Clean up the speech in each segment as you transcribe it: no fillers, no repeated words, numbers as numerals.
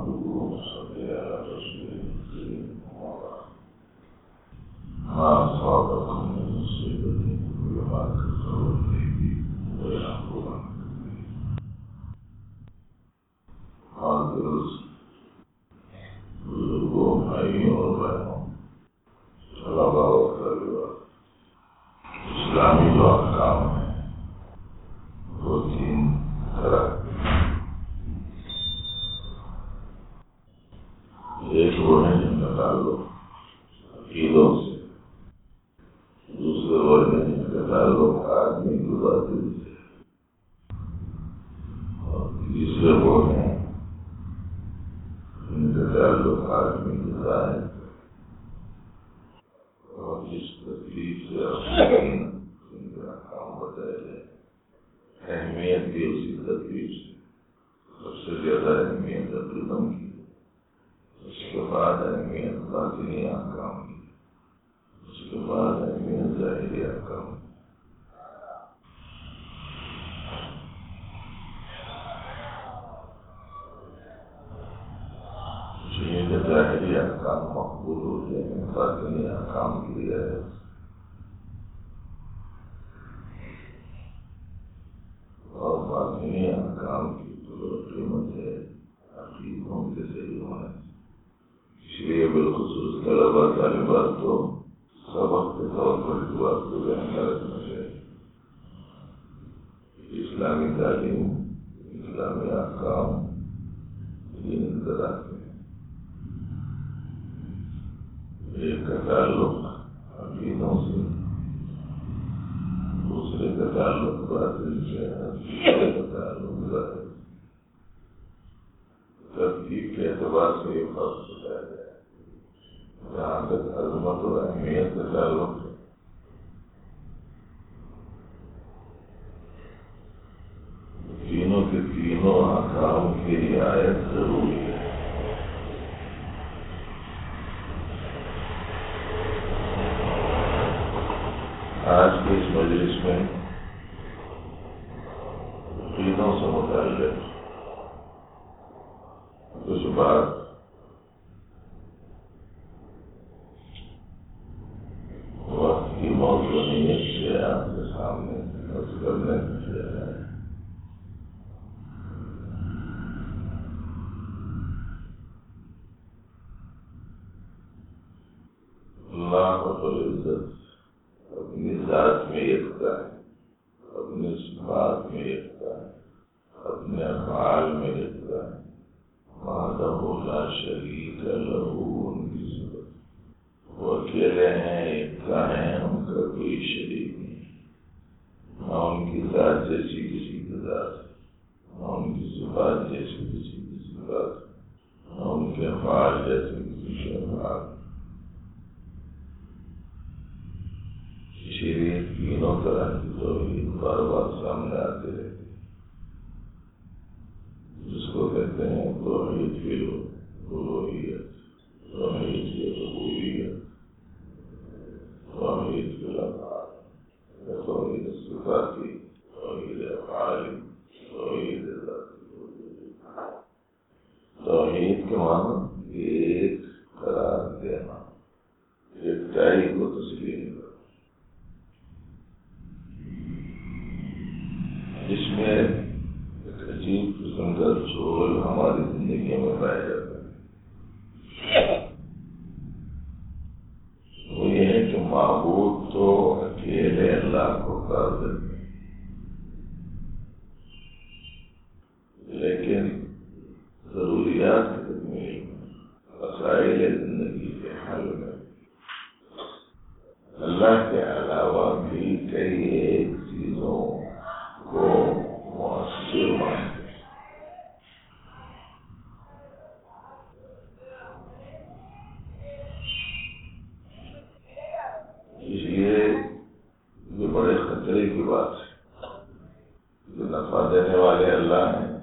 صل على رسول الكريم ما أصابكم من مصيبة فبما كسبت أيديكم ويعفو عن كثير. حاضر بزرگوں بھائیوں اور بہنوں، طلباء و طالبات، اسلامی جو احکام ہیں وہ تین طرح ایک وہ ہے جن کا تعلق عقیدوں سے، دوسرے وہ ہے جن کا تعلق آدمی کی باطن سے، اور تیسرے وہ ہیں جن کا تعلق آدمی کی ظاہر سے، اور جس تکلیف سے ان کا کام بتایا جائے اہمیت بھی اسی تکلیف سے، سب سے زیادہ اہمیت عقیدوں کی، اس کے بعد اہمیت باطنی احکام کی، اس کے بعد اہمیت ظاہری احکام کی۔ ظاہری احکام مقبول ہوتے ہیں، باطنی احکام کی رعایت، اور باطنی احکام کی تو قیمت ہے عقیدوں کے صحیح ہونے۔ اس لیے بالخصوص طلباء طالبات کو سبق کے طور پر اس بات کو ذہن میں رکھنا چاہیے، اسلامی تعلیم، اسلامی احکام تین طرح کے، ایک کا تعلق عقیدوں سے، دوسرے کا تعلق باطن سے، تیسرے کا تعلق ظاہر سے۔ ترتیب کے اعتبار سے یہ فرق بتایا گیا ہے۔ جہاں تک عظمت اور اہمیت کا تعلق ہے، تینوں کے تینوں احکام کی رعایت ضروری ہے۔ آج کے اس مجلس میں عقیدوں سے متعلق کچھ بات وقت کی موضوعیت سے آپ کے سامنے عرض کرنے کیا جائے۔ اللہ رب العزت اپنی ذات میں یکتا ہے، اپنی صفات میں یکتا ہے، اپنے افعال میں یکتا ہے، وحدہ لا شریک لہ، ان کی صفت وہ اکیلے ہیں، یکتا ہیں، ان کا کوئی شریک نہیں، نہ ان کی ذات جیسی کسی کی ذات ہے، نہ ان کی صفات جیسی کسی کی صفات ہے، نہ ان کے افعال جیسے کسی کے افعال۔ اسی لیے تینوں طرح کی توحید بار بار سامنے آتے رہتی ہے، جس کو کہتے ہیں توحید فی الالوہیت، توحید فی الربوبیت، توحید فی الافعال، توحید صفاتی، توحید افعالی، توحید ذاتی۔ توحید کے معنی ایک قرار دینا، یکتائی کو تسلیم کرنا، جس میں ایک عجیب قسم کا جھول ہماری زندگی میں پایا جاتا ہے۔ وہ یہ ہے کہ معبود تو اکیلے اللہ کو قادر ہے، لیکن ضروریات کی تکمیل میں، مسائل زندگی کے حل میں اللہ کے علاوہ بھی کئی ایک چیزوں کو مؤثر مانتے ہیں۔ اس لیے یہ بڑے خطرے کی بات ہے کہ نفع دینے والے اللہ ہیں،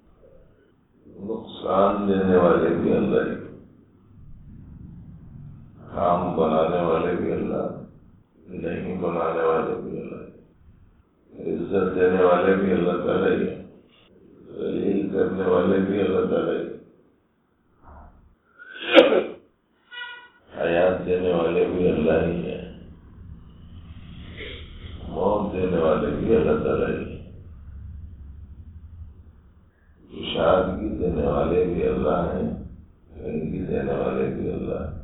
نقصان دینے والے بھی اللہ ہی، کام بنانے والے بھی اللہ، نہیں بنانے والے بھی اللہ، عزت دینے والے بھی اللہ تعالیٰ ہی ہیں، ذلیل کرنے والے بھی اللہ تعالیٰ ہی، حیات دینے والے بھی اللہ ہی ہیں، موت دینے والے بھی اللہ تعالیٰ ہی ہیں، شادگی دینے والے بھی اللہ ہیں، زندگی دینے والے بھی اللہ ہیں۔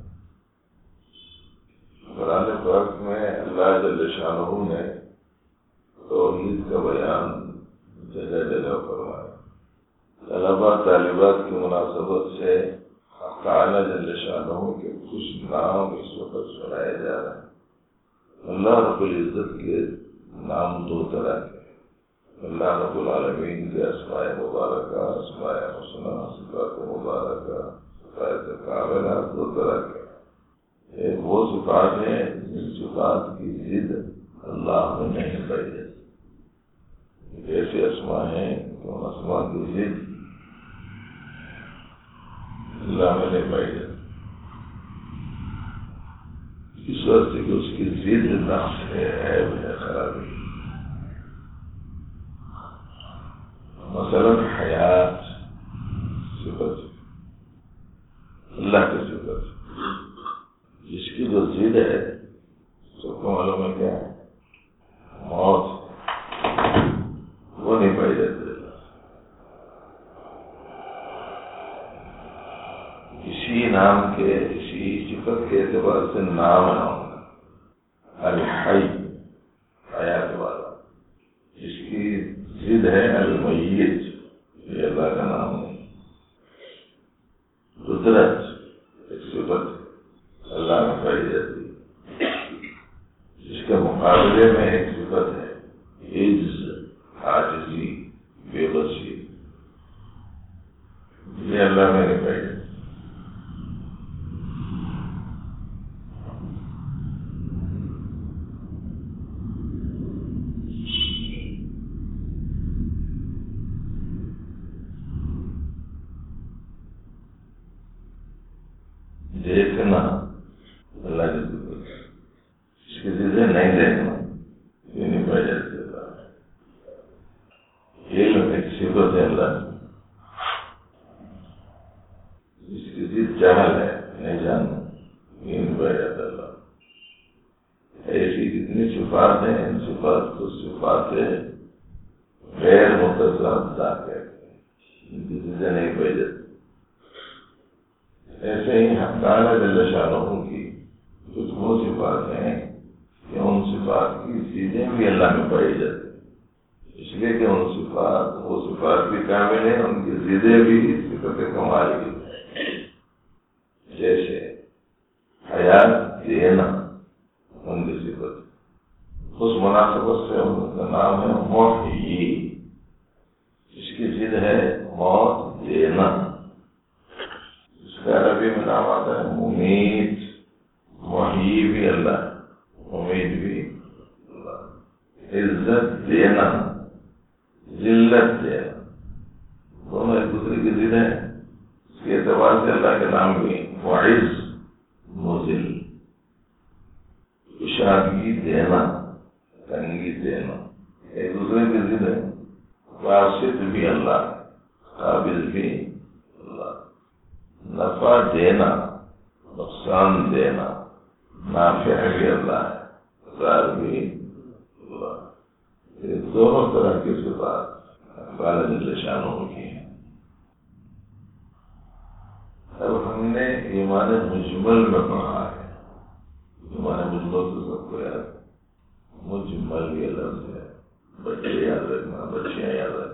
قرآن پاک میں اللہ جل شانہ نے توحید کا بیان جگہ جگہ فرمایا۔ طلبا طالبات کی مناسبت سے حق تعالی جل شانہ کے کچھ نام اس وقت سنائے جا رہے ہیں۔ اللہ رب العزت کے نام دو طرح کے، اللہ رب العالمین کے اسماء مبارکہ، اسماء حسنہ، صفات مبارکہ، صفات کاملہ دو طرح کے۔ ایک وہ صفات ہیں جن صفات کی ضد اللہ میں نہیں پائی جاتی، ایسے اسماء ہیں کہ ان اسماء کی ضد اللہ میں نہیں پائی جاتی، اس وقت کہ اس کی ضد نقص ہے، عیب ہے، خرابی۔ مثلا حیات صفت اللہ کی صفت، جس کی جو ضد ہے سب کو معلوم ہے کیا ہے؟ موت، وہ نہیں پائی جاتی۔ اسی نام کے، اسی صفت کے اعتبار سے نام ہے الحی، حیات والا، جس کی ضد ہے المیت، یہ اللہ کا نام ہے۔ قدرت ایک صفت اللہ میں پائی جاتی ہے، جس کے مقابلے میں ایک صفت ہے عجز، عاجزی، بے بسی، یہ اللہ میں نہیں پائی جاتی۔ دیکھنا اللہ کی صفت، اس کی چیزیں نہیں دیکھنا، یہ نہیں پائی جاتی اللہ۔ علم ایک صفت ہے اللہ کی، جس کی ضد جہل ہے، نہیں جاننا، یہ نہیں پائی جاتا اللہ۔ ایسی جتنی صفات ہیں، ان صفات کو صفات غیر متضادہ کہتے ہیں، ان کی چیزیں نہیں پائی جاتی۔ ایسے ہی حق تعالی جل شانہ کی کچھ وہ صفات ہیں کہ ان صفات کی چیزیں بھی اللہ میں پائی جاتی ہیں، اس لیے کہ ان صفات، وہ صفات بھی کامل ہیں، ان کی ضدیں بھی صفت کمال کی ہیں۔ جیسے حیات دینا ان کی صفت، اس مناسبت سے ان کا نام ہے محیی، اس کی ضد ہے موت دینا، عربی میں نام آتا ہے ممیت، محیی بھی اللہ ہے، ممیت بھی اللہ۔ عزت دینا، ذلت دینا، دونوں ایک دوسرے کی ضد ہیں، اس کے اعتبار سے اللہ کے نام بھی معز، مذل، کشادگی دینا، تنگی دینا، ایک دوسرے کی ضد ہے۔ واسط بھی اللہ، قابض بھی اللہ، نفع دینا، نقصان دینا، نافع بھی اللہ ہے، ضار بھی اللہ۔ یہ دونوں طرح کی صفات اللہ جل شانہ کی ہیں۔ اب ہم نے ایمان مجمل میں پڑھا ہے، ایمان مجمل تو سب کو یاد، مجمل یہ لفظ ہے، بچے یاد رکھنا، بچیاں یاد رکھنا،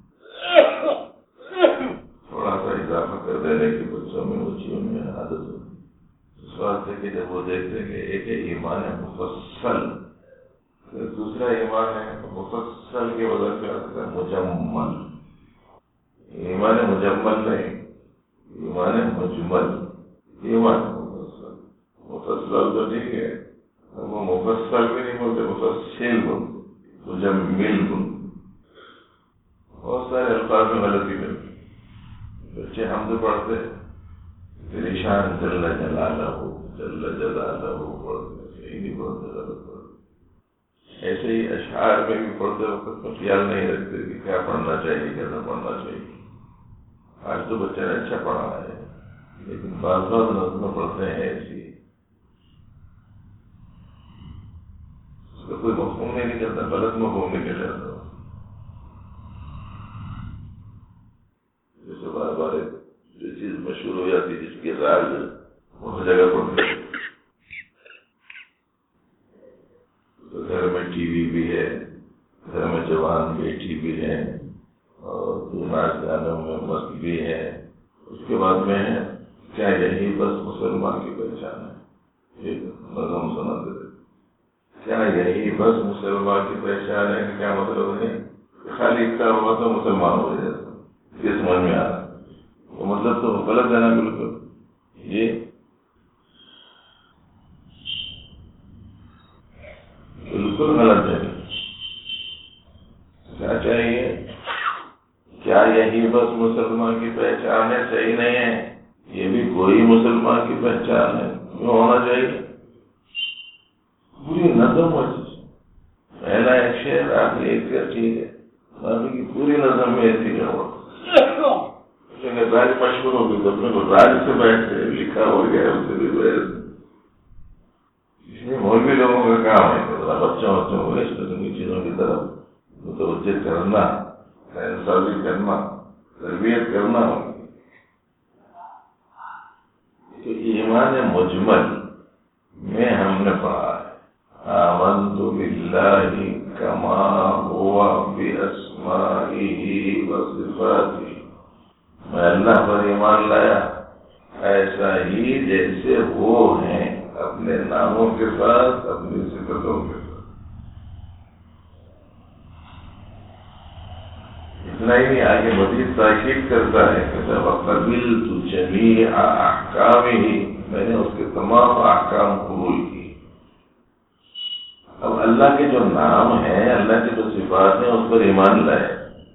تھوڑا سا اضافہ کر دینے کی بچوں میں بچیوں میں عادت ہوتی، اس بات ہے کہ جب وہ دیکھتے ہیں کہ ایک ہے ایمان مفصل، پھر دوسرا ایمان ہے مفصل کے بدل میں آتا ہے مجمل، ایمان مجمل نہیں، ایمان مجمل، ایمان مفصل، مفصل تو ٹھیک ہے، وہ مفصل بھی نہیں بولتے، مفصل بولتے، مجمل بولتے، بہت سارے الفاظ میں غلطی ملتی۔ بچے حمد پڑھتے پھر ایشان جل جلالہ جل جلالہ پڑھتے، صحیح نہیں پڑھتے، غلط پڑھتے۔ ایسے ہی اشعار میں بھی پڑھتے وقت میں خیال نہیں رکھتے کہ کیا پڑھنا چاہیے، کیسا پڑھنا چاہیے۔ آج تو بچے نے اچھا پڑھا ہے، لیکن بعض نظمیں پڑھتے ہیں ایسی اس کا کوئی مفہوم نہیں نکلتا، غلط مفہوم نکل جاتا. جیسے بار بار جو چیز مشہور ہو جاتی ہے جس کی راز اس جگہ پر تو گھر میں ٹی وی بھی ہے، گھر میں جوان بیٹی بھی ہے اور ناچ گانوں میں مست بھی ہے. اس کے بعد میں کیا یہی بس مسلمان کی پہچان ہے؟ ایک نظم سنا دیتے، کیا یہی بس مسلمان کی پہچان ہے؟ کیا مطلب ہے؟ خالی اتنا ہوا تو مسلمان ہو جائے، یہ سمجھ میں آ رہا ہے. تو مطلب تو غلط ہے نا، بالکل یہ بالکل غلط ہے. کیا چاہیے؟ کیا یہی بس مسلمان کی پہچان ہے؟ صحیح نہیں ہے، یہ بھی کوئی مسلمان کی پہچان ہے. کیوں ہونا چاہیے؟ پوری نظم ہو جائے، پہلا ایک شعر آپ لکھ کر ٹھیک ہے، باقی کی پوری نظم میں ایسی کا ہوا راج مشہور ہو گئی تو اپنے کو راج سے بیٹھ سے لکھا ہو گیا، اس سے بھی اس میں مولوی لوگوں کا کام ہے بچوں کو اس قسم کی چیزوں کی طرف متوجہ کرنا، انصافی کرنا، تربیت کرنا. تو ایمان مجمل میں ہم نے پڑھا ہے آمنت باللہ کما ہوا باسمائہ وصفاتہ، میں اللہ پر ایمان لایا ایسا ہی جیسے وہ ہیں اپنے ناموں کے ساتھ، اپنی صفتوں کے ساتھ. اتنا ہی نہیں، آگے مزید تاکید کرتا ہے کہ وَقَبِلْتُ جَمِيعَ أَحْكَامِهِ، میں نے اس کے تمام احکام قبول کی. اب اللہ کے جو نام ہیں، اللہ کی جو صفات ہیں، اس پر ایمان لائے.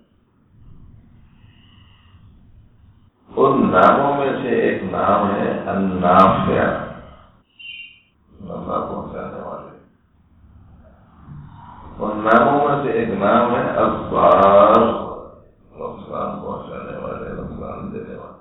ان ناموں میں سے ایک نام ہے النافع، نفع پہنچانے والے. ان ناموں میں سے ایک نام ہے الضار، نقصان پہنچانے والے، نقصان دینے والے.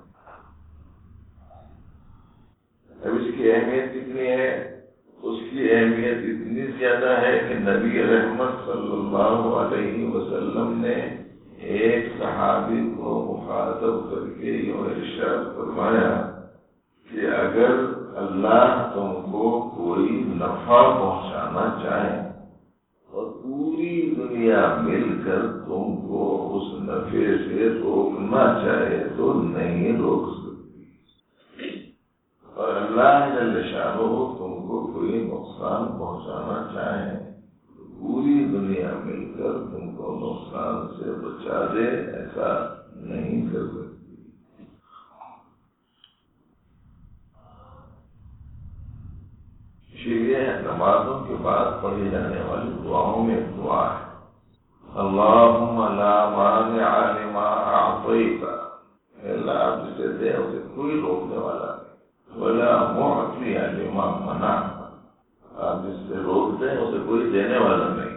اب اس کی اہمیت کتنی ہے؟ اس کی اہمیت اتنی زیادہ ہے کہ نبی رحمت صلی اللہ علیہ وسلم نے ایک صحابی کو مخاطب کر کے یوں ارشاد فرمایا کہ اگر اللہ تم کو کوئی نفع پہنچانا چاہے اور پوری دنیا مل کر تم کو اس نفع سے روکنا چاہے تو نہیں روک سکتی، اور اللہ جل شانہ تم کو کوئی نقصان پہنچانا چاہے تو پوری دنیا مل کر تم کو نقصان سے بچا دے، ایسا نہیں کر سکتی. اسی لیے نمازوں کے بعد پڑھی جانے والی دعاؤں میں ایک دعا ہے اللہم لا مانع لما اعطیت، اللہ آپ جسے دے اسے کوئی روکنے والا نہیں، ولا معطی لما منعت، آپ جس سے روک دیں اسے کوئی دینے والا نہیں،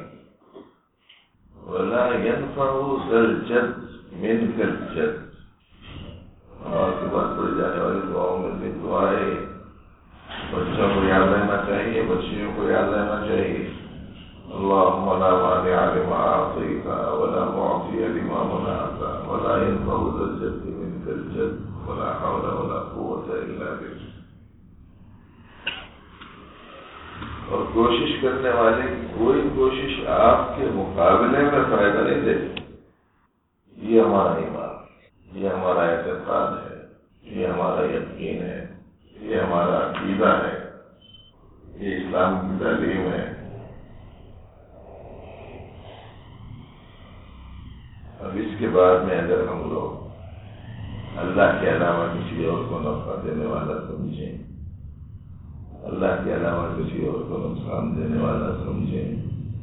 ولا ينفع ذا الجد منك الجد. اور کے بعد پڑھی جانے والی دعاؤں میں سے دعا ہے بچوں کو یاد رہنا چاہیے، بچیوں کو یاد رہنا چاہیے اللہم لا مانع لما اعطیت ولا معطی لما منعت ولا ينفع ذا الجد منك الجد ولا حول ولا قوة الا بالله. اور کوشش کرنے والے کی کوئی کوشش آپ کے مقابلے میں فائدہ نہیں دیتی. یہ ہمارا ایمان، یہ ہمارا اعتقاد ہے، یہ ہمارا یقین ہے، یہ ہمارا عقیدہ ہے، یہ اسلام کی تعلیم ہے. اب اس کے بعد میں اگر ہم لوگ اللہ کے علاوہ کسی اور کو نفع دینے والا سمجھیں، اللہ کے علاوہ کسی اور کو نقصان دینے والا سمجھیں،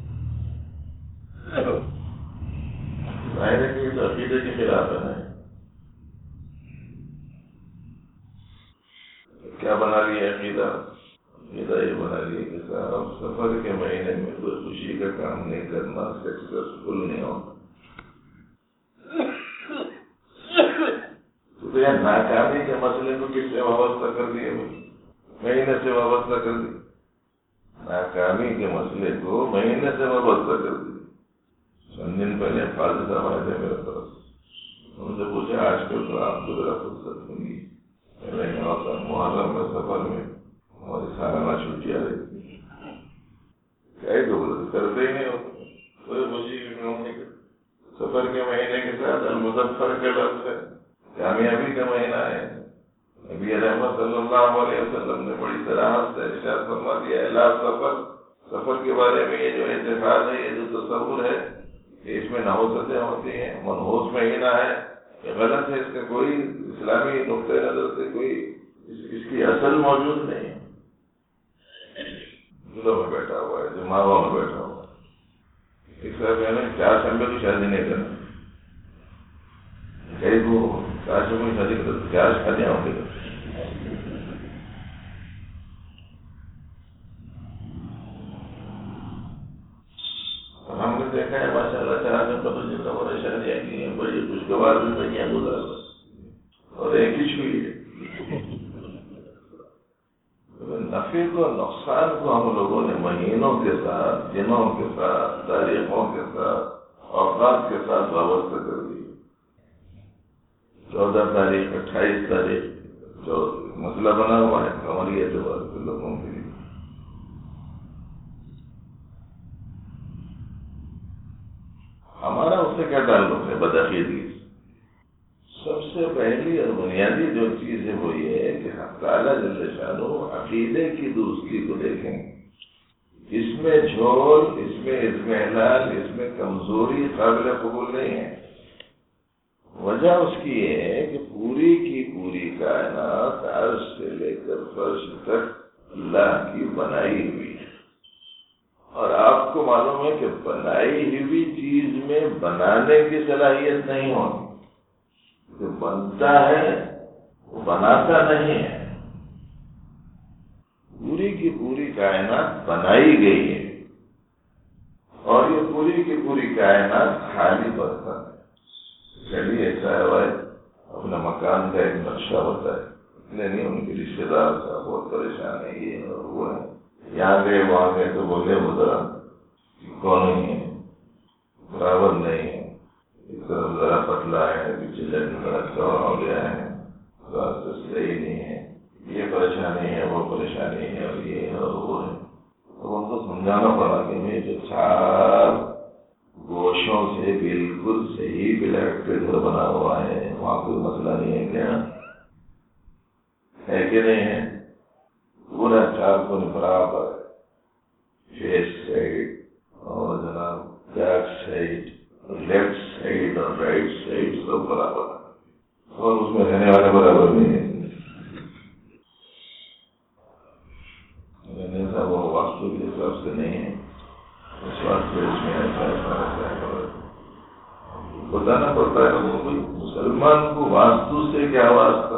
ظاہر ہے کہ اس عقیدے کے خلاف ہے. کیا بنا لیا عقیدہ؟ عقیدہ یہ بنا لیا کہ صاحب سفر کے مہینے میں کوئی خوشی کا کام نہیں کرنا، سکسیسفل نہیں ہونا. تو یہ ناکامی کے مسئلے کو کس سے وابستہ کر دیے؟ مہینے سے وابستہ کر دی. ناکامی کے مسئلے کو مہینے سے وابستہ کر دی. چند دن پہلے قاضی صاحب آئے تھے میرے طرف، ان سے پوچھا آج کل تو آپ کو ذرا فرصت ہوگی. محرم میں سفر میں ہماری سالانہ چھٹیاں رہتی کیا کرتے ہی نہیں ہوتے. کوئی خوشی بھی نہیں. سفر کے مہینے کے ساتھ المظفر کا لفظ ہے، کامیابی کا مہینہ ہے. نبی رحمت صلی اللہ علیہ وسلم نے بڑی صراحت سے ارشاد فرما دیا لا سفر. سفر کے بارے میں یہ جو اعتقاد ہے، یہ جو تصور ہے کہ اس میں نحوستیں ہوتی ہیں، منحوس مہینہ ہے، یہ غلط ہے. اس کا کوئی اسلامی نقطۂ نظر سے کوئی اس کی اصل موجود نہیں ہے. دلوں میں بیٹھا ہوا ہے، دماغوں میں بیٹھا ہوا ہے. ایک صاحب ہے نا 4 شنبے کی شادی نہیں کرنا، کئی کو 4 شنبے کی شادی کرتے 4 شادیاں ہوتی ہیں. ہم نے دیکھا ہے ماشاء اللہ 4 شنبے تو جن کا بڑے شادیاں کی ہیں، بڑی خوشگوار زندگیاں گزار اور ایک ہی چھوئی ہے. نفع کو نقصان کو ہم لوگوں نے مہینوں کے ساتھ، دنوں کے ساتھ، تاریخوں کے ساتھ، اوقات کے ساتھ وابستہ کر دی. 14 تاریخ 28 تاریخ جو مسئلہ بنا ہوا ہے قمری اعتبار کے لوگوں کے لیے. ہمارا اس سے کیا تعلق ہے؟ بدعقیدگی. سب سے پہلی اور بنیادی جو چیز ہے وہ یہ ہے کہ تعالیٰ جل شانہ عقیدے کی درستی کو دیکھیں. اس میں جھول، اس میں اضمحلال، اس میں کمزوری قابل قبول نہیں ہے. وجہ اس کی یہ ہے کہ پوری کی پوری کائنات عرش سے لے کر فرش تک اللہ کی بنائی ہوئی ہے. اور آپ کو معلوم ہے کہ بنائی ہوئی چیز میں بنانے کی صلاحیت نہیں ہوتی. جو بنتا ہے وہ بناتا نہیں ہے. پوری کی پوری کائنات بنائی گئی ہے اور یہ پوری کی پوری کائنات خالی برتن ہے. چلیے ایسا ہے اپنا مکان کا ایک نقشہ ہوتا ہے، نہیں ان کے رشتے دار کا بہت پریشان ہے، یہ اور وہ ہے، یہاں گئے وہاں گئے تو بولے وہ ذرا کون نہیں ہے، برابر نہیں ہے، ایک طرف ذرا پتلا ہے، پیچھے جن ذرا چوڑا ہو گیا ہے، راستے صحیح نہیں ہے، یہ پریشانی ہے، وہ پریشانی ہے، اور یہ ہے اور وہ ہے. تو ان کو سمجھانا پڑا کہ میں جو 4 گوشوں سے بالکل صحیح بلیٹ پہ گھر بنا ہوا ہے وہاں کوئی مسئلہ نہیں ہے کیا ہے کہ نہیں ہے؟ پورا 4 کو برابر فیس سائڈ اور جناب بیک سائڈ، لیفٹ سائڈ اور رائٹ سائڈ سب برابر ہے، اور اس میں رہنے والے برابر نہیں ہے. ایسا وہ واستو کے حساب سے نہیں ہے، اس وقت اس میں ایسا بتانا پڑتا ہے. مسلمان کو واستو سے کیا واسطہ؟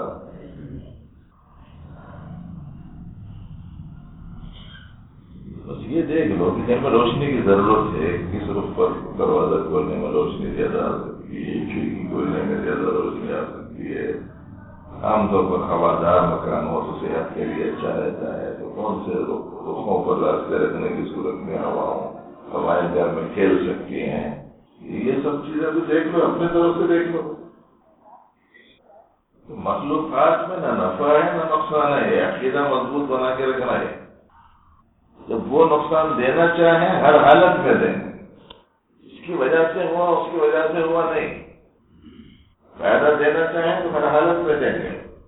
بس یہ دیکھ لو کہ جن میں روشنی کی ضرورت ہے، کس رخ پر دروازہ کھولنے میں روشنی زیادہ آ سکتی ہے، کھڑکی کھولنے میں زیادہ روشنی آ سکتی ہے. عام طور پر ہوادار مکان ہو تو صحت کے لیے اچھا رہتا ہے. تو کون سے رخوں پر راستے رکھنے کی صورت میں ہوائیں گھر میں کھیل سکتی ہیں. یہ سب چیزیں تو دیکھ لو، اپنے طرف سے دیکھ لو. تو مخلوقات میں نہ نفع ہے نہ نقصان ہے. یہ عقیدہ مضبوط بنا کے رکھنا ہے. جب وہ نقصان دینا چاہیں ہر حالت میں دیں. اس کی وجہ سے ہوا، اس کی وجہ سے ہوا نہیں. فائدہ دینا چاہیں تو ہر حالت میں دیں گے.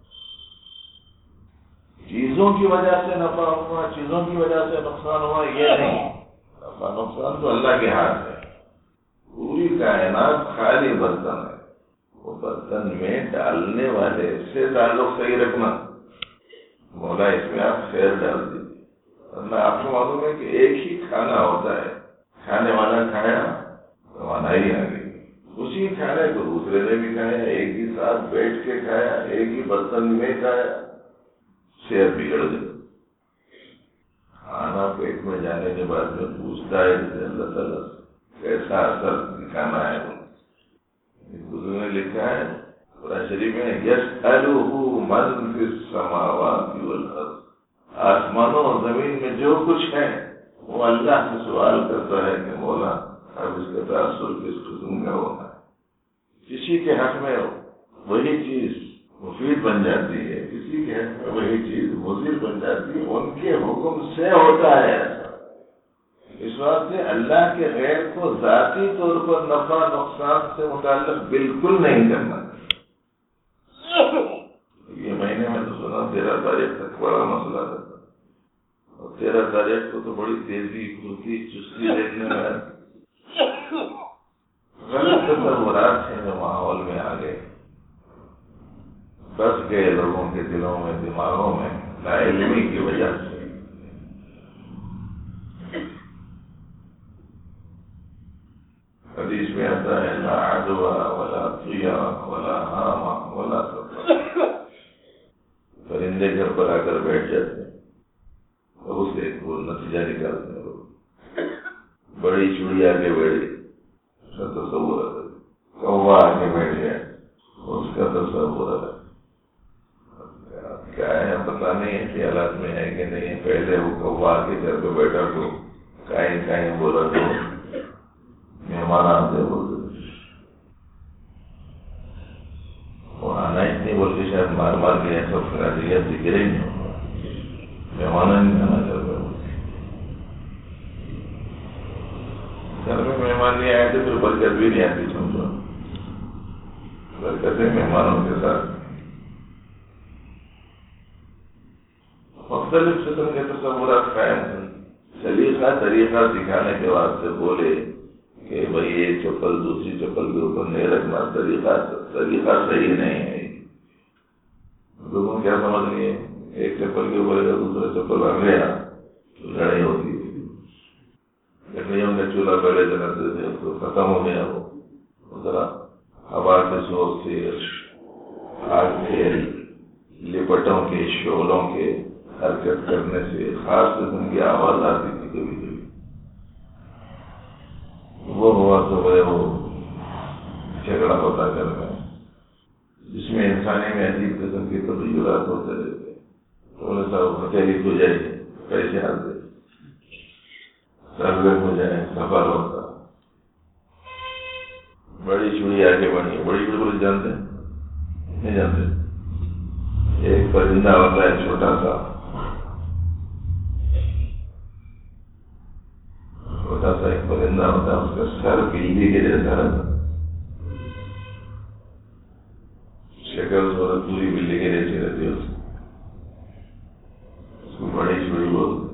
چیزوں کی وجہ سے نفع ہوا، چیزوں کی وجہ سے نقصان ہوا، یہ نہیں. نفع نقصان تو اللہ کے ہاتھ ہے. پوری کائنات خالی برتن ہے، وہ برتن میں ڈالنے والے سے تعلق صحیح رکھنا. مولا اس میں آپ خیر ڈال دیجیے، ورنہ آپ کو معلوم ہے کہ ایک ہی کھانا ہوتا ہے، کھانے والا کھایا تو مانائی آ گئی. اسی کھانے کو دوسرے نے بھی کھایا، ایک ہی ساتھ بیٹھ کے کھایا، ایک ہی برتن میں کھایا، صحت بگڑ گئی. کھانا پیٹ میں جانے کے بعد میں پوچھتا ہے کہ اللہ تعالیٰ کیسا اثر دکھانا ہے. بزرگ نے لکھا ہے قرآن شریف میں یسألہ من فی السماوات والارض، آسمانوں اور زمین میں جو کچھ ہے وہ اللہ سے سوال کرتا ہے کہ مولا اب اس کا تاثر کس قسم کا ہونا ہے. کسی کے حق میں وہی چیز مفید بن جاتی ہے، کسی کے حق میں وہی چیز مضر بن جاتی ہے، ان کے حکم سے ہوتا ہے. اس واسطے اللہ کے غیر کو ذاتی طور پر نفع نقصان سے متعلق بالکل نہیں کرنا. یہ مہینے میں تو سنا 13 تاریخ تک بڑا مسئلہ رہتا، اور 13 تاریخ کو تو بڑی تیزی پھرتی چستی دیکھنے میں غلط تصورات ہیں جو ماحول میں آ گئے، بس گئے لوگوں کے دلوں میں دماغوں میں لا علمی کی وجہ سے. حدیث میں آتا ہے لا عدوى ولا طیرا ولا حام ولا سفر. پرندے گھر پر آ کر بیٹھ جاتے ہیں اور اسے وہ نتیجہ نکالتے ہیں. بڑی چڑیا کے بیڑے کا تصور ہے، کوا آ کے بیٹھ گئے اس کا تصور ہے. کیا ہے پتا نہیں ہے خیالات میں ہے کہ نہیں. پہلے وہ کوا کے گھر پہ بیٹھا تو کہیں کہیں بولا تو مہمان آتے بولتے وہ آنا ہی نہیں بولتے، شاید مار مار کے سب خراجیت دکھ رہی نہیں ہوگا، مہمان نہیں آنا گھر پہ. گھر میں مہمان نہیں آئے تھے پھر برکت بھی نہیں آتی. سمجھو برکتیں مہمانوں کے ساتھ. مختلف قسم کے تصورات قائم ہیں. سلیقہ طریقہ سکھانے کے واسطے بولے کہ بھئی ایک چپل دوسری چپل کے اوپر نہیں رکھنا، طریقہ صحیح نہیں ہے. لوگوں کیا سمجھ لیے ایک چپل کے اوپر اگر دوسرا چپل رکھ گیا تو لڑائی ہوتی ہے. لکڑیوں کا چولہا پہلے جلاتے تھے، اس کو ختم ہو گیا. وہ ذرا ہوا کے زور سے آگ کے لپٹوں کے شعلوں کے حرکت کرنے سے خاص قسم کی آواز آتی تھی. کبھی کبھی وہ ہوا تو وہ جھگڑا ہوتا گھر میں، جس میں انسانی میں عجیب قسم کی تبدیلات ہوتے رہتے. بولے صاحب ہتھیلی ہو جائے پیسے آتے، سروے ہو جائے سفر ہوتا. بڑی چوڑی آگے بڑھی. بڑی چوڑی جانتے نہیں جانتے؟ ایک پرندہ ہوتا ہے چھوٹا سا ایک پرندہ ہوتا ہے، اس کا سر بجلی کے جیسا رہتا، شکل صورت پوری بجلی کے جیسی رہتی ہے. اس کو بڑی چوڑی بولتے،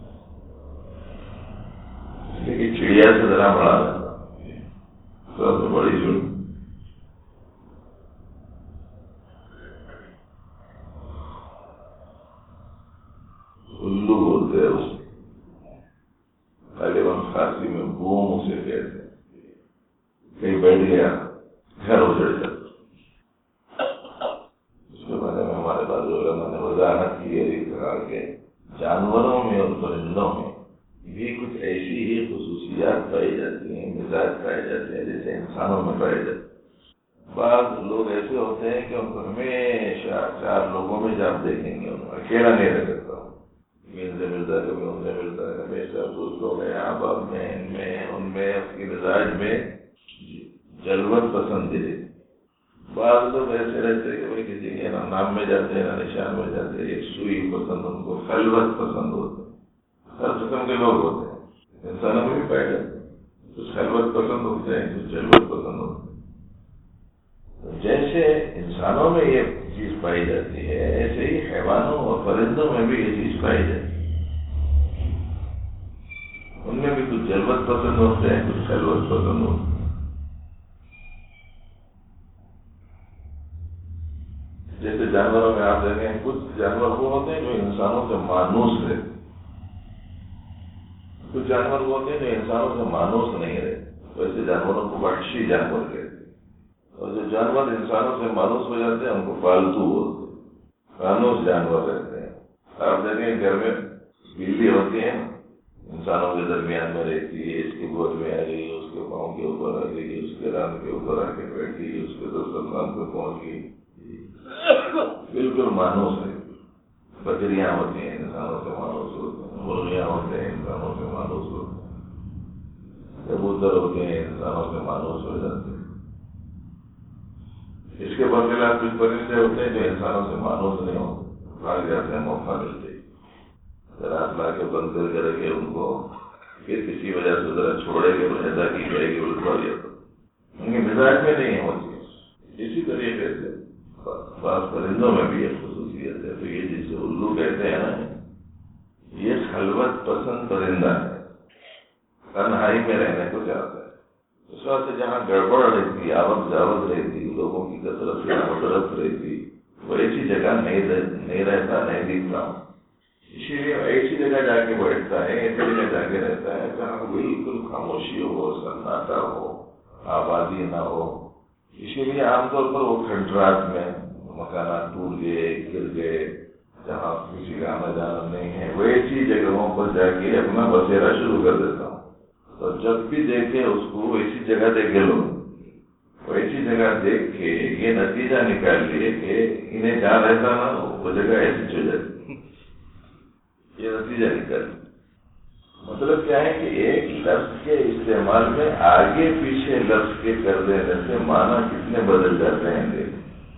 لیکن چڑیا سے ذرا بڑا رہتا تو بڑی چوڑی. الو بولتے ہیں اس غالباً فارسی میں بوم اسے کہتے ہیں. کہیں بیٹھ گیا گھر اجڑ جاتا. اس کے بارے میں ہمارے بعض علماء نے وضاحت کی ہے کہ جانوروں میں اور پرندوں میں بھی کچھ ایسی ہی خصوصیات پائی جاتی ہیں، مزاج پائے جاتے ہیں جیسے انسانوں میں پائے جاتے ہیں. بعض لوگ ایسے ہوتے ہیں کہ ان کو ہمیشہ 4 لوگوں میں جب دیکھیں گے ان کو اکیلا نہیں رہ سکتا. ان سے ملتا ہے کبھی ان سے ملتا ہے، ہمیشہ دوستوں میں احباب میں ان میں اس کے مزاج میں جلوت پسند ہے. بعض لوگ ایسے رہتے ہیں کہ بھائی کسی کے نام میں جاتے ہیں نہ نشان میں جاتے ہیں. ایک سوئی پسند، ان کو خلوت پسند ہوتے ہیں. ہر قسم کے لوگ ہوتے ہیں، انسانوں میں بھی پائے جاتے ہیں. کچھ خلوت پسند ہوتے ہیں، کچھ جلوت پسند ہوتے ہیں. جیسے انسانوں میں یہ چیز پائی جاتی ہے ایسے ہی حیوانوں اور پرندوں میں بھی یہ چیز پائی جاتی ہے. ان میں بھی کچھ جلوت پسند ہوتے ہیں، کچھ خلوت پسند ہوتے ہیں. جیسے جانوروں میں آپ دیکھیں کچھ جانور وہ ہوتے ہیں جو انسانوں سے مانوس رہتے، کچھ جانور وہ ہوتے ہیں جو انسانوں سے مانوس نہیں رہتے. ویسے جانوروں کو وحشی جانور کہتے ہیں، اور جو جانور انسانوں سے مانوس ہو جاتے ہیں ان کو پالتو بولتے ہیں. مانوس جانور رہتے ہیں. آپ دیکھیں گھر میں بلی ہوتی ہے، انسانوں کے درمیان میں رہتی ہے، اس کی گود میں آ گئی، اس کے پاؤں کے اوپر آ گئی، اس کے ران کے اوپر آ کے بیٹھ گئی، اس کے دسترخوان پہ پہنچ گئی، بالکل مانوس ہے۔ بکریاں ہوتی ہیں انسانوں سے مانوس ہوتے ہیں، مرغیاں ہوتے ہیں انسانوں سے مانوس ہوتے ہیں، کبوتر ہوتے ہیں انسانوں سے مانوس ہو جاتے ہیں۔ اس کے برخلاف کچھ پرندے ہوتے ہیں جو انسانوں سے مانوس نہیں ہوتے، بھاگ جاتے ہیں موقع ملتے ہی، ذرا لا کے بند کر کے ان کو پھر کسی وجہ سے ذرا چھوڑے گے تو ایسا کی جائے گی بالکل ان کے مزاج میں نہیں ہوتی۔ اسی طریقے سے بعض پرندوں میں بھی ایک خصوصیت ہے، تو یہ جسے الو کہتے ہیں نا، یہ خلوت پسند پرندہ ہے، تنہائی میں رہنے کو چاہتا ہے۔ اس واسطے جہاں گڑبڑ رہتی، آوت جاوت رہتی، لوگوں کی کثرت سے قدرت رہتی، وہ ایسی جگہ نہیں رہتا، نہیں دکھتا ہوں۔ اسی لیے ایسی جگہ جا کے بیٹھتا ہے، ایسی جگہ جا کے رہتا ہے جہاں بالکل خاموشی ہو، سناٹا ہو، آبادی نہ ہو۔ اسی لیے عام طور پر وہ کھنڈرات میں مکانات ٹوٹ گئے، گر گئے، جہاں کسی کا آنا جانا نہیں ہے، وہ ایسی جگہوں پر جا کے اپنا بسیرا شروع کر دیتا ہوں۔ تو جب بھی دیکھے اس کو ایسی جگہ دیکھے لو، وہ ایسی جگہ دیکھ کے یہ نتیجہ نکال لیے کہ انہیں جہاں رہتا نا وہ جگہ ایسی ہو جاتی، یہ نتیجہ نکال۔ مطلب کیا ہے کہ ایک لفظ کے استعمال میں آگے پیچھے لفظ کے کر دینے سے معنی کتنے بدل جاتے ہیں۔ دیکھ،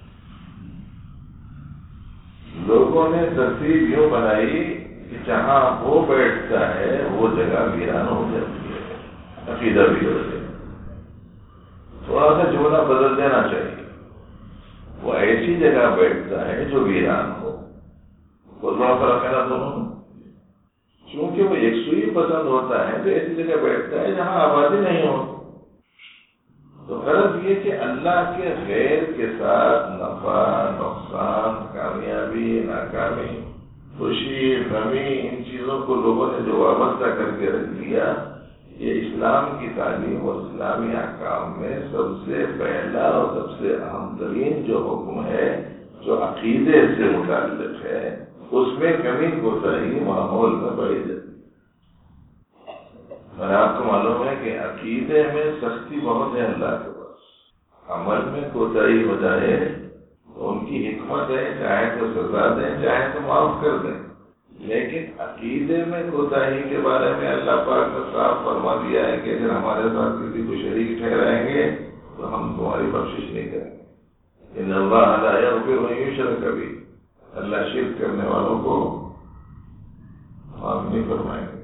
لوگوں نے ترتیب یوں بنائی کہ جہاں وہ بیٹھتا ہے وہ جگہ ویران ہو جاتی ہے، عقیدہ بھی ہو جائے۔ تھوڑا سا جملہ بدل دینا چاہیے، وہ ایسی جگہ بیٹھتا ہے جو ویران ہو۔ بہت بڑا فرق ہے نا دونوں، چونکہ وہ یکسوئی پسند ہوتا ہے تو ایسی جگہ بیٹھتا ہے جہاں آبادی نہیں ہو۔ تو غرض یہ کہ اللہ کے غیر کے ساتھ نفع، نقصان، کامیابی، ناکامی، خوشی، غمی، ان چیزوں کو لوگوں نے جو وابستہ کر کے رکھ دیا، یہ اسلام کی تعلیم اور اسلامی احکام میں سب سے پہلا اور سب سے اہم ترین جو حکم ہے، جو عقیدے سے متعلق ہے، اس میں کمی کوتاہی ماحول میں بڑھی جاتی ہے۔ اور آپ کو معلوم ہے کہ عقیدے میں سختی بہت ہے اللہ کے پاس، عمل میں کوتاہی ہو جائے تو ان کی حکمت ہے، چاہے تو سزا دیں چاہے تو معاف کر دیں، لیکن عقیدے میں کوتاہی کے بارے میں اللہ پاک نے صاف فرما دیا ہے کہ اگر ہمارے ساتھ کسی کو شریک ٹھہرائیں گے تو ہم تمہاری بخشش نہیں کریں گے۔ ان اللہ لا یغفر ان یشرک بہ، اللہ شرک کرنے والوں کو معاف نہیں فرمائیں گے۔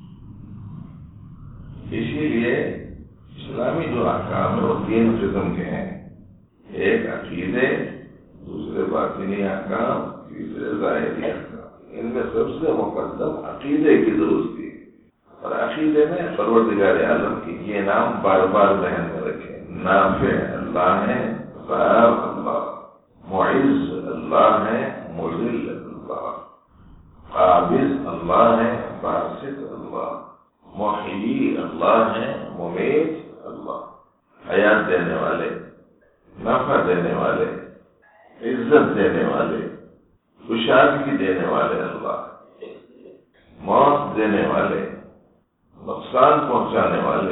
اسی لیے اسلامی جو احکام ہیں وہ تین قسم کے ہیں، ایک عقیدے، دوسرے باطنی احکام، تیسرے ظاہری احکام۔ ان میں سب سے مقدم عقیدے کی درستی ہے، اور عقیدے میں پروردگار عالم کی یہ نام بار بار ذہن میں رکھیں۔ نافع اللہ ہے، ضار اللہ، معز اللہ ہے، مذل اللہ، قابض اللہ ہے، باسط اللہ، محیی اللہ ہے، ممیت اللہ، حیات دینے والے، نفع دینے والے، عزت دینے والے، کشادگی دینے والے اللہ، موت دینے والے، نقصان پہنچانے والے،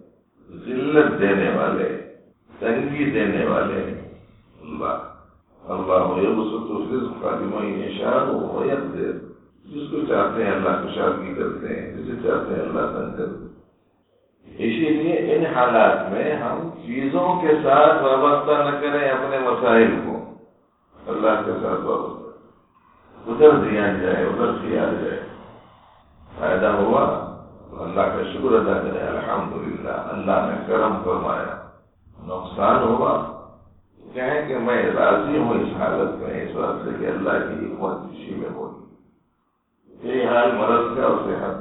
ذلت دینے والے، تنگی دینے والے اللہ۔ اللہ یبسط الرزق لمن یشاء ویقدر، جس کو چاہتے ہیں اللہ کشادگی کرتے ہیں، جسے چاہتے ہیں اللہ تنگ کرتے ہیں۔ اسی لیے ان حالات میں ہم چیزوں کے ساتھ وابستہ نہ کریں اپنے مسائل کو، اللہ کے ساتھ وابستہ، ادھر دھیان جائے، ادھر خیال جائے، فائدہ ہوا تو اللہ کا شکر ادا کرے، الحمدللہ اللہ نے کرم فرمایا، نقصان ہوا کہیں کہ میں راضی ہوں اس حالت میں، اس واسطے کہ اللہ کی حکمت اسی میں ہوگی۔ یہی حال مرض کا اور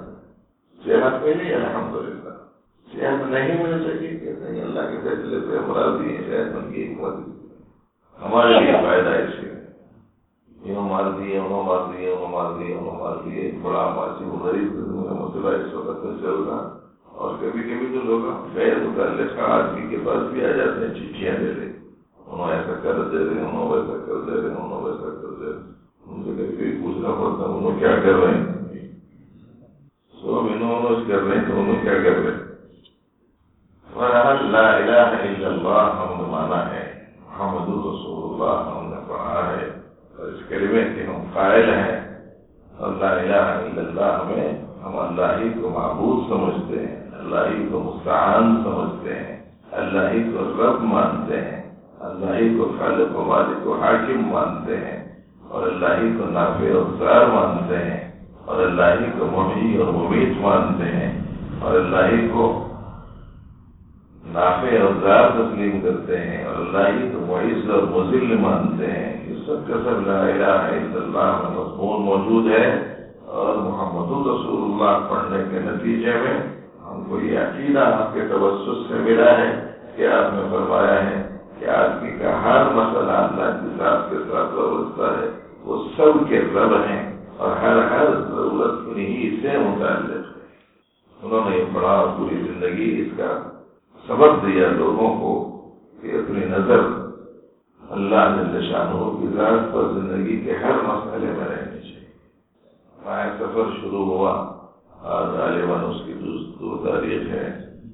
صحت میں نہیں، الحمدللہ۔ صحت نہیں مل سکی کہ نہیں، اللہ کے فیصلے سے ہم راضی ہیں، صحت ان کی حکمت ہمارے لیے فائدہ ہے اسی میں۔ انہوں مار دیے، انہوں مار دیے، انہوں مار دیے، انہوں مار دیے، بڑا معصوم غریب مسئلہ اس وقت میں چل رہا۔ اور کبھی کبھی تو لوگ غیر متعلقہ آدمی کے پاس بھی آ جاتے ہیں، چٹھیاں دے رہے، انہوں ایسا کر دے رہے، انہوں ویسا کر دے رہے، انہوں ویسا کر دے رہے۔ ان سے کبھی کبھی پوچھنا پڑتا انہوں کیا کر رہے ہیں؟ سب انہوں اس کلمے کے ہم قائل ہیں، اور لا الہ الا اللہ میں ہم اللہ ہی کو معبود سمجھتے ہیں، اللہ ہی کو مستعان سمجھتے ہیں، اللہ ہی کو رب مانتے ہیں، اللہ ہی کو خالق و مالک و حاکم مانتے ہیں، اور اللہ ہی کو نافع اور ضار مانتے ہیں، اور اللہ ہی کو محیی اور ممیت مانتے ہیں، اور اللہ ہی کو نافع اور ضار تسلیم کرتے ہیں، اور اللہ ہی کو معز اور مذل مانتے ہیں۔ یہ سب کا سب لا الہ الا اللہ میں مضمون موجود ہے، اور محمد رسول اللہ پڑھنے کے نتیجے میں ہم کو یہ عقیدہ آپ کے توسط سے ملا ہے کہ آپ نے فرمایا ہے کہ آدمی کا ہر مسئلہ اللہ کی ذات کے ساتھ وابستہ ہے، وہ سب کے رب ہیں، اور ہر ضرورت انہی سے متعلق ہے۔ انہوں نے یہ پڑھا اور پوری زندگی اس کا سبق دیا لوگوں کو کہ اپنی نظر اللہ جل شانہ کی ذات پر زندگی کے ہر مسئلے میں رہنی چاہیے۔ ہمارا سفر شروع ہوا، اور غالباً اس کی 2 تاریخ ہے،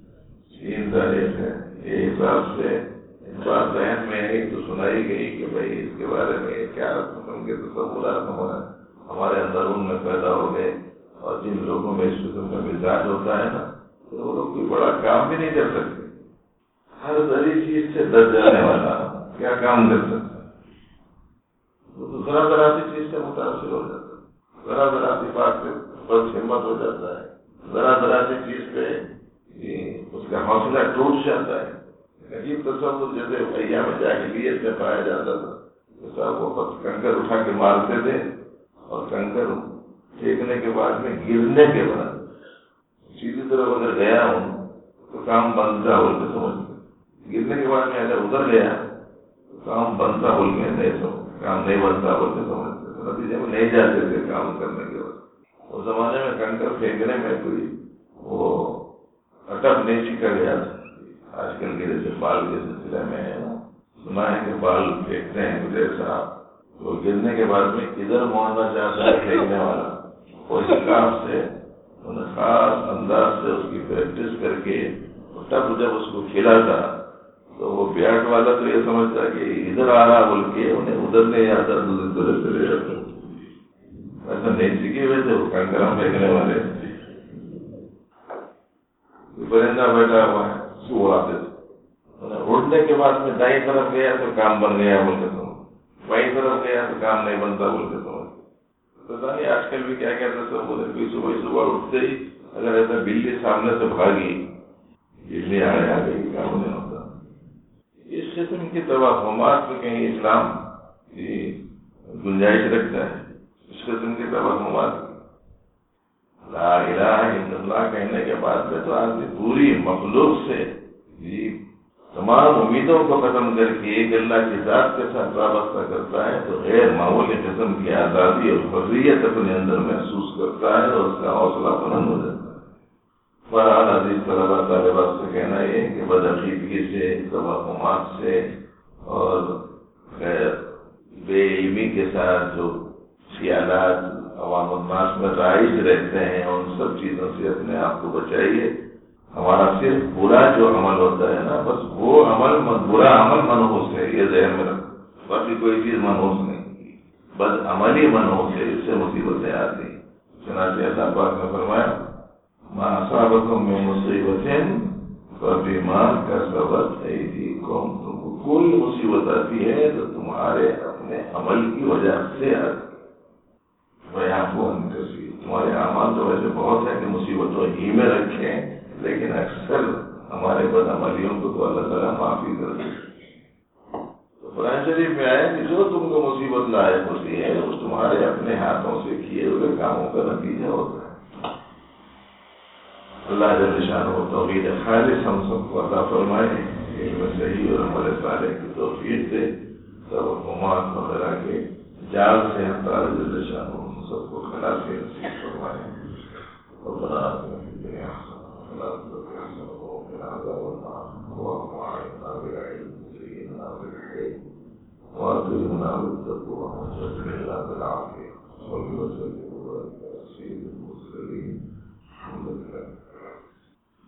3 تاریخ ہے، یہ حساب سے اس بات ذہن میں آئی تو سنائی گئی کہ بھائی اس کے بارے میں کیا قسم کے تصورات ہمارے اندرون میں پیدا ہو گئے، اور جن لوگوں میں اس قسم کا مزاج ہوتا ہے نا تو وہ لوگ کوئی بڑا کام بھی نہیں کر سکتے، ہر ذری چیز سے ڈر جانے والا کیا کام کر سکتا ہے؟ وہ تو ذرا ذرا سی چیز سے متاثر ہو جاتا ہے، ذرا ذرا سی بات سے بس ہمت ہو جاتا ہے، ذرا ذرا سی چیز پہ اس کا حوصلہ ٹوٹ جاتا ہے۔ عجیب تصور جیسے ایام جاہلیت میں پایا جاتا تھا، جیسا وہ کنکر اٹھا کے مارتے تھے، اور کنکر پھینکنے کے بعد میں گرنے کے بعد سیدھی طرف اگر گیا ہوں تو کام بنتا بول کے سمجھتے، گرنے کے بعد میں اگر ادھر گیا تو کام بنتا بول کے نہیں کام نہیں بنتا بول کے سمجھتے، نتیجے میں نہیں جاتے تھے کام کرنے کے بعد۔ اس زمانے میں کنکر پھینکنے میں کوئی وہ اٹک نہیں سیکھا گیا تھا۔ آج کل کے جیسے بال کے سلسلے میں سنا ہے کہ بال پھینکتے ہیں کچھ ایسا، تو گرنے کے بعد میں ادھر موڑنا چاہتا ہے پھینکنے والا، اور اس کام سے انہیں خاص انداز سے اس کی پریکٹس کر کے تب جب اس کو کھلا تھا تو وہ بیاٹ والا تو یہ سمجھتا کہ ادھر آ رہا بول کے انہیں ادھر نہیں آتا، دوسری طرح سے لے جاتا، ایسا نہیں سیکھے ہوئے تھے وہ کنکر پھینکنے والے۔ پرندہ بیٹھا ہوا ہے سو آتے تھے، اڑنے کے بعد میں دائیں طرف گیا تو کام بن گیا بول کے سمجھ، بائیں طرف گیا تو کام نہیں بنتا بول کے سمجھ۔ پتا نہیں آج کل بھی کیا کہتے سب بولے، صبح اٹھتے ہی اگر ایسا بلی سامنے سے بھاگی، بلی آ گئی، کام نہیں ہوتا۔ اس قسم کی توہمات میں کہیں اسلام کی گنجائش رکھتا ہے؟ اس قسم کی توہمات لا الہ الا اللہ کہنے کے بعد میں تو آدمی پوری مخلوق سے تمام امیدوں کو ختم کر کے ایک اللہ کی ذات کے ساتھ وابستہ کرتا ہے تو غیر معمولی قسم کی آزادی اور حریت اپنے اندر محسوس کرتا ہے، اور اس کا حوصلہ بلند ہو جاتا ہے۔ بہرحال عزیز طلباء طالبات سے کہنا یہ کہ بدعقیدگی سے، توہمات سے، اور بے علمی کے ساتھ جو خیالات عوام الناس میں رائج رہتے ہیں، ان سب چیزوں سے اپنے آپ کو بچائیے۔ ہمارا صرف برا جو عمل ہوتا ہے نا، بس وہ برا عمل منحوس ہے، یہ ذہن میں رکھو، باقی کوئی چیز منحوس نہیں، بس عملی منحوس ہے، اس سے مصیبتیں آتی ہیں۔ چنانچہ اللہ پاک نے فرمایا ما اصابکم من مصیبت فبما کسبت ایدیکم، تم کو کوئی مصیبت آتی ہے تو تمہارے اپنے عمل کی وجہ سے آتی ہے، تمہارے اعمال تو ویسے بہت ہے کہ مصیبتوں ہی میں رکھیں، لیکن اکثر ہمارے بدعملیوں کو تو اللہ تعالیٰ معافی کر دے۔ تو قرآن شریف میں آیا کہ جو تم کو مصیبت لاحق ہوتی ہے وہ تمہارے اپنے ہاتھوں سے کیے ہوئے کاموں کا نتیجہ ہوتا ہے۔ اللہ جل شانہ توحید خالص ہم سب کو عطا فرمائے، علم صحیح اور عمل صالح کی توفیق دے، توہمات وغیرہ کے جال سے اللہ جل شانہ ہم سب کو خلاصی نصیب فرمائے۔ ربنا آتنا فی الدنیا حسنۃ وفی الآخرۃ حسنۃ وقنا عذاب النار، اللهم اعنا بالعلم وزينا بالحلم وأكرمنا بالتقوى وجملنا بالعافية، صل وسلم